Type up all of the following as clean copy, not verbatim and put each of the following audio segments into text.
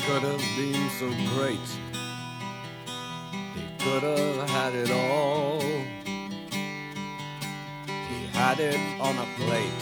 could have been so great. He could have had it all. He had it on a plate,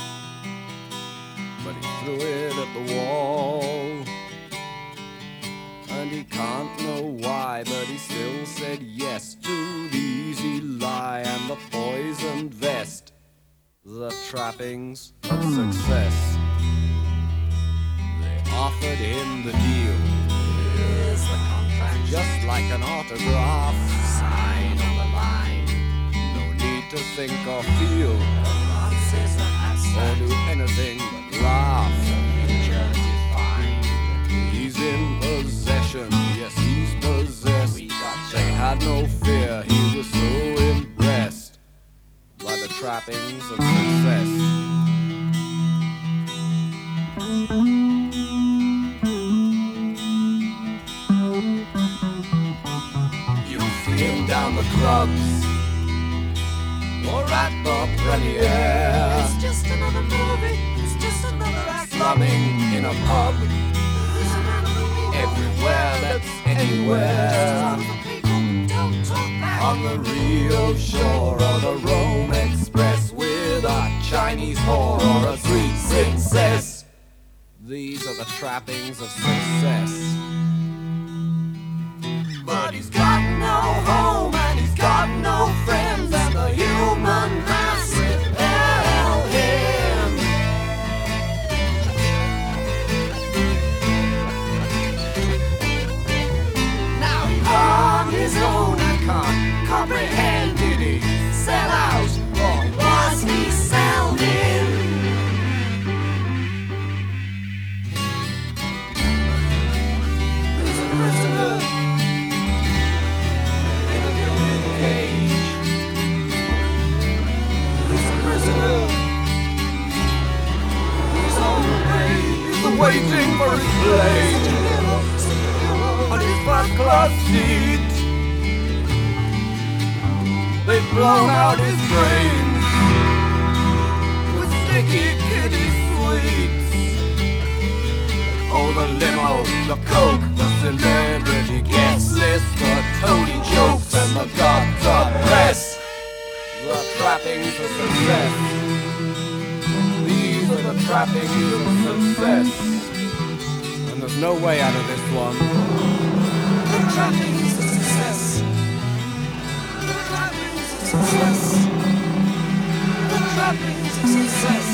but he threw it at the wall. And he can't know why, but he still said yes to the easy lie and the poisoned vest, the trappings of success. They offered him the deal. Here's the contract, just like an autograph. Sign on the line. No need to think or feel, or do anything but laugh. He's in possession, yes, he's possessed. They had no fear, he was so impressed by the trappings of success. You'll see him down the clubs or at the premiere. It's just another movie, it's just another act. Slumming in a pub, everywhere that's anywhere. On the Rio shore or the Rome Express, with a Chinese whore or a sweet princess. These are the trappings of success. But he's got no home and he's got no friends, and the human mass repel him. Now he's on his own and can't comprehend. Did he sell out or was he selling? He's a prisoner in a gilded cage. He's a prisoner. He's on the way. He's waiting for his blade on his first-class seat. They've blown out his brains with sticky kitty sweets. Oh, the limo, the coke, the celebrity guest list, the Tony jokes and the gobs press, the trappings of success. These are the trappings of success. And there's no way out of this one. The trappings of success. The trappings of success. The trappings of success.